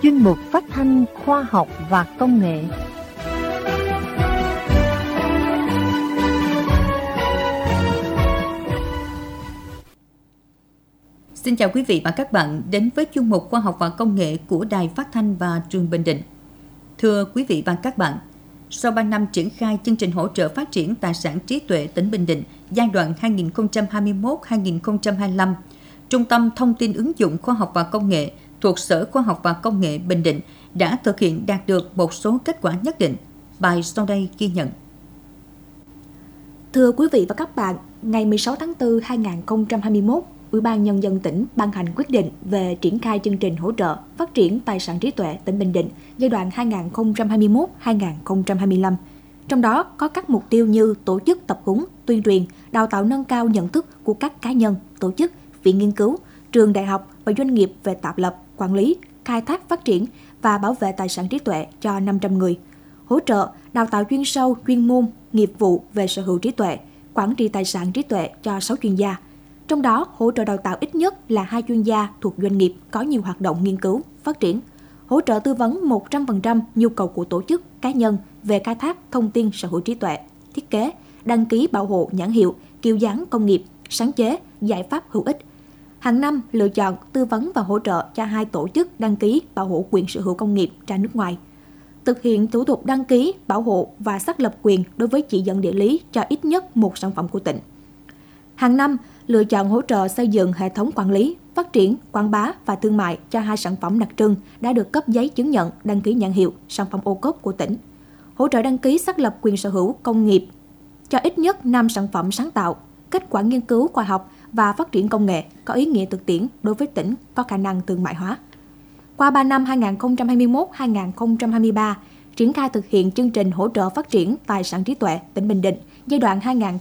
chuyên mục phát thanh khoa học và công nghệ. Xin chào quý vị và các bạn đến với chuyên mục khoa học và công nghệ của Đài Phát thanh và Truyền Bình Định. Thưa quý vị và các bạn, sau 3 năm triển khai chương trình hỗ trợ phát triển tài sản trí tuệ tỉnh Bình Định giai đoạn 2021-2025, Trung tâm Thông tin ứng dụng khoa học và công nghệ thuộc Sở Khoa học và Công nghệ Bình Định đã thực hiện đạt được một số kết quả nhất định. Bài sau đây ghi nhận. Thưa quý vị và các bạn, ngày 16 tháng 4 2021, Ủy ban Nhân dân tỉnh ban hành quyết định về triển khai chương trình hỗ trợ phát triển tài sản trí tuệ tỉnh Bình Định giai đoạn 2021-2025. Trong đó có các mục tiêu như tổ chức tập huấn, tuyên truyền, đào tạo nâng cao nhận thức của các cá nhân, tổ chức, viện nghiên cứu, trường đại học và doanh nghiệp về tạo lập, quản lý, khai thác phát triển và bảo vệ tài sản trí tuệ cho 500 người. Hỗ trợ, đào tạo chuyên sâu, chuyên môn, nghiệp vụ về sở hữu trí tuệ, quản trị tài sản trí tuệ cho 6 chuyên gia. Trong đó, hỗ trợ đào tạo ít nhất là 2 chuyên gia thuộc doanh nghiệp có nhiều hoạt động nghiên cứu, phát triển. Hỗ trợ tư vấn 100% nhu cầu của tổ chức, cá nhân về khai thác thông tin sở hữu trí tuệ, thiết kế, đăng ký bảo hộ nhãn hiệu, kiểu dáng công nghiệp, sáng chế, giải pháp hữu ích. Hàng năm, lựa chọn, tư vấn và hỗ trợ cho 2 tổ chức đăng ký bảo hộ quyền sở hữu công nghiệp ra nước ngoài. Thực hiện thủ tục đăng ký, bảo hộ và xác lập quyền đối với chỉ dẫn địa lý cho ít nhất một sản phẩm của tỉnh. Hàng năm, lựa chọn hỗ trợ xây dựng hệ thống quản lý, phát triển, quảng bá và thương mại cho 2 sản phẩm đặc trưng đã được cấp giấy chứng nhận đăng ký nhãn hiệu sản phẩm ô cốp của tỉnh. Hỗ trợ đăng ký xác lập quyền sở hữu công nghiệp cho ít nhất 5 sản phẩm sáng tạo, kết quả nghiên cứu khoa học và phát triển công nghệ có ý nghĩa thực tiễn đối với tỉnh có khả năng thương mại hóa. Qua 3 năm 2021-2023, triển khai thực hiện chương trình hỗ trợ phát triển tài sản trí tuệ tỉnh Bình Định giai đoạn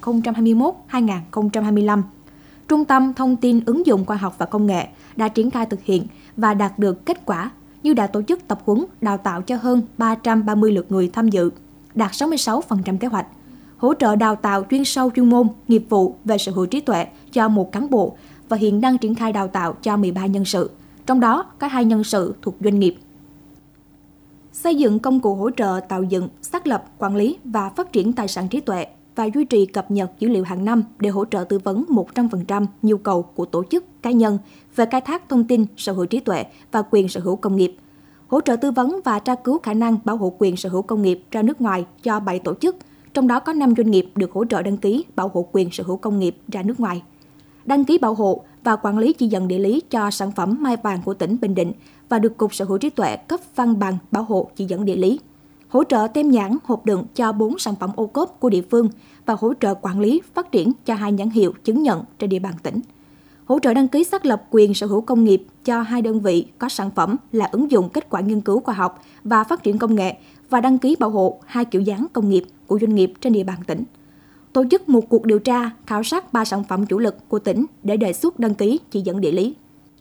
2021-2025, Trung tâm Thông tin ứng dụng khoa học và công nghệ đã triển khai thực hiện và đạt được kết quả như đã tổ chức tập huấn đào tạo cho hơn 330 lượt người tham dự, đạt 66% kế hoạch. Hỗ trợ đào tạo chuyên sâu chuyên môn, nghiệp vụ về sở hữu trí tuệ cho 1 cán bộ và hiện đang triển khai đào tạo cho 13 nhân sự, trong đó có 2 nhân sự thuộc doanh nghiệp. Xây dựng công cụ hỗ trợ tạo dựng, xác lập, quản lý và phát triển tài sản trí tuệ và duy trì cập nhật dữ liệu hàng năm để hỗ trợ tư vấn 100% nhu cầu của tổ chức, cá nhân về khai thác thông tin sở hữu trí tuệ và quyền sở hữu công nghiệp. Hỗ trợ tư vấn và tra cứu khả năng bảo hộ quyền sở hữu công nghiệp ra nước ngoài cho 7 tổ chức, trong đó có 5 doanh nghiệp được hỗ trợ đăng ký bảo hộ quyền sở hữu công nghiệp ra nước ngoài. Đăng ký bảo hộ và quản lý chỉ dẫn địa lý cho sản phẩm mai vàng của tỉnh Bình Định và được Cục Sở hữu trí tuệ cấp văn bằng bảo hộ chỉ dẫn địa lý. Hỗ trợ tem nhãn hộp đựng cho 4 sản phẩm ô cốp của địa phương và hỗ trợ quản lý phát triển cho 2 nhãn hiệu chứng nhận trên địa bàn tỉnh. Hỗ trợ đăng ký xác lập quyền sở hữu công nghiệp cho 2 đơn vị có sản phẩm là ứng dụng kết quả nghiên cứu khoa học và phát triển công nghệ và đăng ký bảo hộ 2 kiểu dáng công nghiệp của doanh nghiệp trên địa bàn tỉnh. Tổ chức một cuộc điều tra, khảo sát 3 sản phẩm chủ lực của tỉnh để đề xuất đăng ký chỉ dẫn địa lý.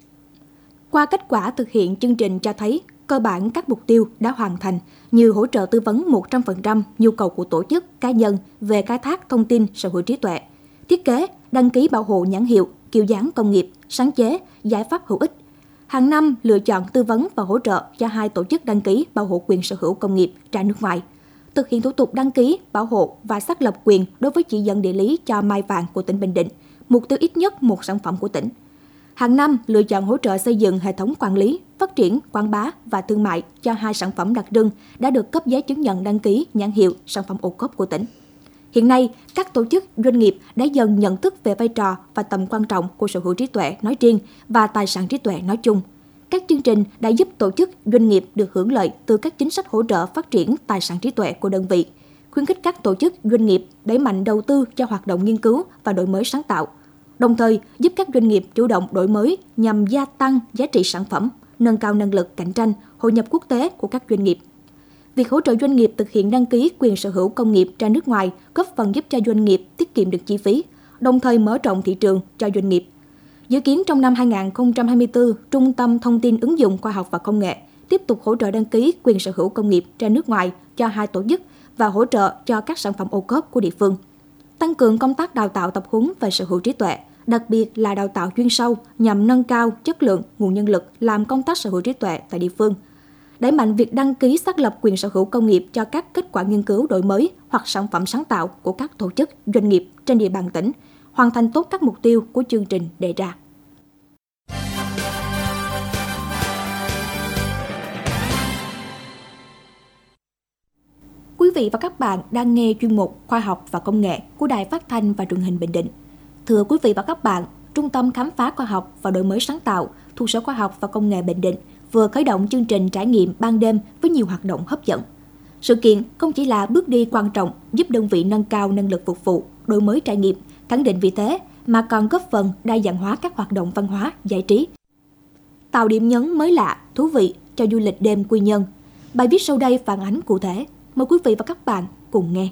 Qua kết quả thực hiện chương trình cho thấy, cơ bản các mục tiêu đã hoàn thành như hỗ trợ tư vấn 100% nhu cầu của tổ chức, cá nhân về khai thác thông tin sở hữu trí tuệ, thiết kế, đăng ký bảo hộ nhãn hiệu, kiểu dáng công nghiệp, sáng chế, giải pháp hữu ích. Hàng năm lựa chọn tư vấn và hỗ trợ cho 2 tổ chức đăng ký bảo hộ quyền sở hữu công nghiệp ra nước ngoài. Thực hiện thủ tục đăng ký, bảo hộ và xác lập quyền đối với chỉ dẫn địa lý cho mai vàng của tỉnh Bình Định, mục tiêu ít nhất 1 sản phẩm của tỉnh. Hàng năm lựa chọn hỗ trợ xây dựng hệ thống quản lý, phát triển, quảng bá và thương mại cho 2 sản phẩm đặc trưng đã được cấp giấy chứng nhận đăng ký nhãn hiệu sản phẩm ô cốp của tỉnh. Hiện nay, các tổ chức doanh nghiệp đã dần nhận thức về vai trò và tầm quan trọng của sở hữu trí tuệ nói riêng và tài sản trí tuệ nói chung. Các chương trình đã giúp tổ chức doanh nghiệp được hưởng lợi từ các chính sách hỗ trợ phát triển tài sản trí tuệ của đơn vị, khuyến khích các tổ chức doanh nghiệp đẩy mạnh đầu tư cho hoạt động nghiên cứu và đổi mới sáng tạo, đồng thời giúp các doanh nghiệp chủ động đổi mới nhằm gia tăng giá trị sản phẩm, nâng cao năng lực cạnh tranh, hội nhập quốc tế của các doanh nghiệp. Việc hỗ trợ doanh nghiệp thực hiện đăng ký quyền sở hữu công nghiệp ra nước ngoài góp phần giúp cho doanh nghiệp tiết kiệm được chi phí, đồng thời mở rộng thị trường cho doanh nghiệp. Dự kiến trong năm 2024, Trung tâm Thông tin ứng dụng khoa học và công nghệ tiếp tục hỗ trợ đăng ký quyền sở hữu công nghiệp ra nước ngoài cho 2 tổ chức và hỗ trợ cho các sản phẩm ô cốp của địa phương. Tăng cường công tác đào tạo tập huấn về sở hữu trí tuệ, đặc biệt là đào tạo chuyên sâu nhằm nâng cao chất lượng nguồn nhân lực làm công tác sở hữu trí tuệ tại địa phương. đẩy mạnh việc đăng ký xác lập quyền sở hữu công nghiệp cho các kết quả nghiên cứu đổi mới hoặc sản phẩm sáng tạo của các tổ chức, doanh nghiệp trên địa bàn tỉnh, hoàn thành tốt các mục tiêu của chương trình đề ra. Quý vị và các bạn đang nghe chuyên mục Khoa học và Công nghệ của Đài Phát thanh và Truyền hình Bình Định. Thưa quý vị và các bạn, Trung tâm Khám phá Khoa học và Đổi mới sáng tạo thuộc Sở Khoa học và Công nghệ Bình Định vừa khởi động chương trình trải nghiệm ban đêm với nhiều hoạt động hấp dẫn. Sự kiện không chỉ là bước đi quan trọng giúp đơn vị nâng cao năng lực phục vụ, đổi mới trải nghiệm, khẳng định vị thế, mà còn góp phần đa dạng hóa các hoạt động văn hóa, giải trí, tạo điểm nhấn mới lạ, thú vị cho du lịch đêm Quy Nhơn. Bài viết sau đây phản ánh cụ thể. Mời quý vị và các bạn cùng nghe.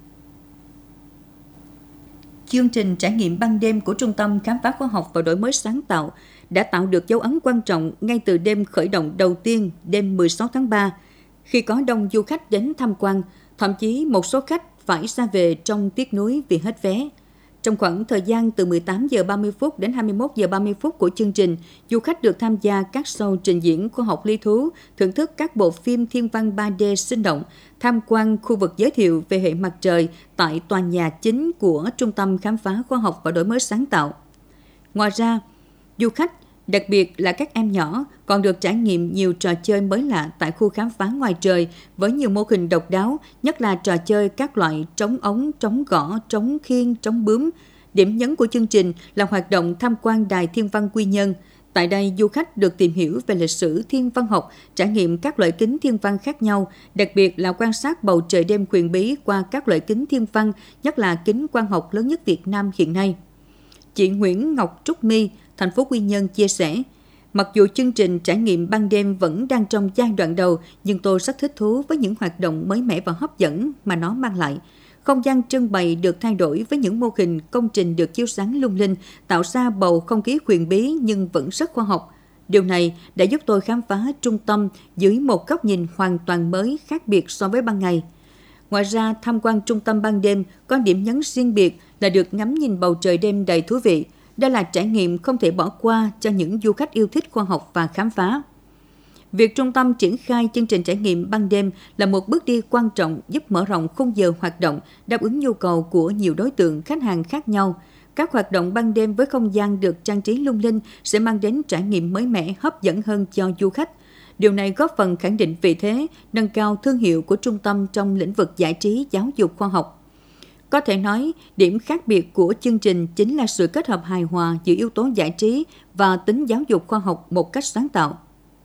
Chương trình trải nghiệm ban đêm của Trung tâm Khám phá Khoa học và Đổi mới sáng tạo đã tạo được dấu ấn quan trọng ngay từ đêm khởi động đầu tiên, đêm 16 tháng 3, khi có đông du khách đến tham quan, thậm chí một số khách phải ra về trong tiếc nuối vì hết vé. Trong khoảng thời gian từ 18 giờ 30 phút đến 21 giờ 30 phút của chương trình, du khách được tham gia các show trình diễn khoa học lý thú, thưởng thức các bộ phim thiên văn 3D sinh động, tham quan khu vực giới thiệu về hệ mặt trời tại tòa nhà chính của Trung tâm Khám phá Khoa học và Đổi mới sáng tạo. Ngoài ra, du khách, đặc biệt là các em nhỏ, còn được trải nghiệm nhiều trò chơi mới lạ tại khu khám phá ngoài trời với nhiều mô hình độc đáo, nhất là trò chơi các loại trống ống, trống gõ, trống khiên, trống bướm. Điểm nhấn của chương trình là hoạt động tham quan Đài Thiên văn Quy Nhơn. Tại đây, du khách được tìm hiểu về lịch sử thiên văn học, trải nghiệm các loại kính thiên văn khác nhau, đặc biệt là quan sát bầu trời đêm huyền bí qua các loại kính thiên văn, nhất là kính quang học lớn nhất Việt Nam hiện nay. Chị Nguyễn Ngọc Trúc My, thành phố Quy Nhơn chia sẻ, mặc dù chương trình trải nghiệm ban đêm vẫn đang trong giai đoạn đầu, nhưng tôi rất thích thú với những hoạt động mới mẻ và hấp dẫn mà nó mang lại. Không gian trưng bày được thay đổi với những mô hình công trình được chiếu sáng lung linh, tạo ra bầu không khí huyền bí nhưng vẫn rất khoa học. Điều này đã giúp tôi khám phá trung tâm dưới một góc nhìn hoàn toàn mới, khác biệt so với ban ngày. Ngoài ra, tham quan trung tâm ban đêm có điểm nhấn riêng biệt là được ngắm nhìn bầu trời đêm đầy thú vị. Đây là trải nghiệm không thể bỏ qua cho những du khách yêu thích khoa học và khám phá. Việc trung tâm triển khai chương trình trải nghiệm ban đêm là một bước đi quan trọng giúp mở rộng khung giờ hoạt động, đáp ứng nhu cầu của nhiều đối tượng khách hàng khác nhau. Các hoạt động ban đêm với không gian được trang trí lung linh sẽ mang đến trải nghiệm mới mẻ, hấp dẫn hơn cho du khách. Điều này góp phần khẳng định vị thế, nâng cao thương hiệu của trung tâm trong lĩnh vực giải trí, giáo dục khoa học. Có thể nói, điểm khác biệt của chương trình chính là sự kết hợp hài hòa giữa yếu tố giải trí và tính giáo dục khoa học một cách sáng tạo.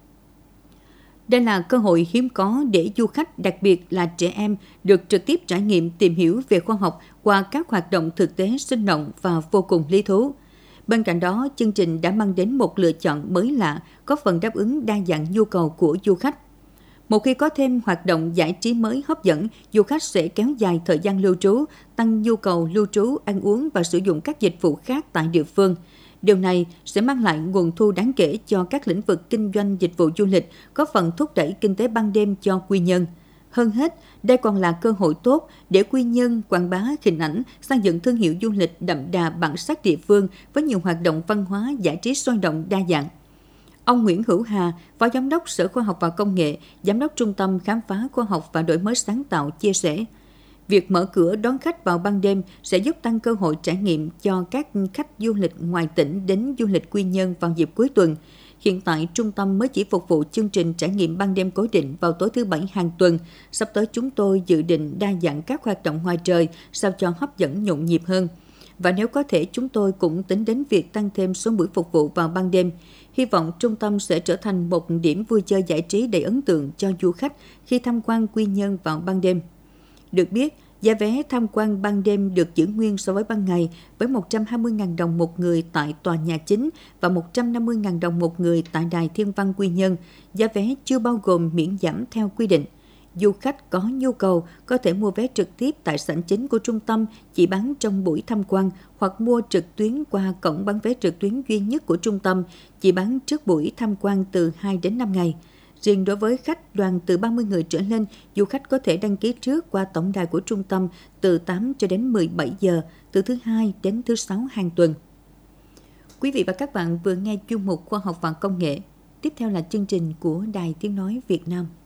Đây là cơ hội hiếm có để du khách, đặc biệt là trẻ em, được trực tiếp trải nghiệm tìm hiểu về khoa học qua các hoạt động thực tế sinh động và vô cùng lý thú. Bên cạnh đó, chương trình đã mang đến một lựa chọn mới lạ, góp phần đáp ứng đa dạng nhu cầu của du khách. Một khi có thêm hoạt động giải trí mới hấp dẫn, du khách sẽ kéo dài thời gian lưu trú, tăng nhu cầu lưu trú, ăn uống và sử dụng các dịch vụ khác tại địa phương. Điều này sẽ mang lại nguồn thu đáng kể cho các lĩnh vực kinh doanh dịch vụ du lịch, góp phần thúc đẩy kinh tế ban đêm cho Quy Nhơn. Hơn hết, đây còn là cơ hội tốt để Quy Nhơn quảng bá hình ảnh, xây dựng thương hiệu du lịch đậm đà bản sắc địa phương với nhiều hoạt động văn hóa, giải trí sôi động đa dạng. Ông Nguyễn Hữu Hà, Phó Giám đốc Sở Khoa học và Công nghệ, Giám đốc Trung tâm Khám phá Khoa học và Đổi mới sáng tạo chia sẻ, việc mở cửa đón khách vào ban đêm sẽ giúp tăng cơ hội trải nghiệm cho các khách du lịch ngoài tỉnh đến du lịch Quy Nhơn vào dịp cuối tuần. Hiện tại, trung tâm mới chỉ phục vụ chương trình trải nghiệm ban đêm cố định vào tối thứ Bảy hàng tuần. Sắp tới chúng tôi dự định đa dạng các hoạt động ngoài trời sao cho hấp dẫn nhộn nhịp hơn. Và nếu có thể, chúng tôi cũng tính đến việc tăng thêm số buổi phục vụ vào ban đêm. Hy vọng trung tâm sẽ trở thành một điểm vui chơi giải trí đầy ấn tượng cho du khách khi tham quan Quy Nhơn vào ban đêm. Được biết, giá vé tham quan ban đêm được giữ nguyên so với ban ngày với 120.000 đồng một người tại tòa nhà chính và 150.000 đồng một người tại Đài Thiên văn Quy Nhơn. Giá vé chưa bao gồm miễn giảm theo quy định. Du khách có nhu cầu có thể mua vé trực tiếp tại sảnh chính của trung tâm chỉ bán trong buổi tham quan hoặc mua trực tuyến qua cổng bán vé trực tuyến duy nhất của trung tâm chỉ bán trước buổi tham quan từ 2 đến 5 ngày. Riêng đối với khách đoàn từ 30 người trở lên, du khách có thể đăng ký trước qua tổng đài của trung tâm từ 8 cho đến 17 giờ, từ thứ Hai đến thứ Sáu hàng tuần. Quý vị và các bạn vừa nghe chuyên mục Khoa học và Công nghệ. Tiếp theo là chương trình của Đài Tiếng Nói Việt Nam.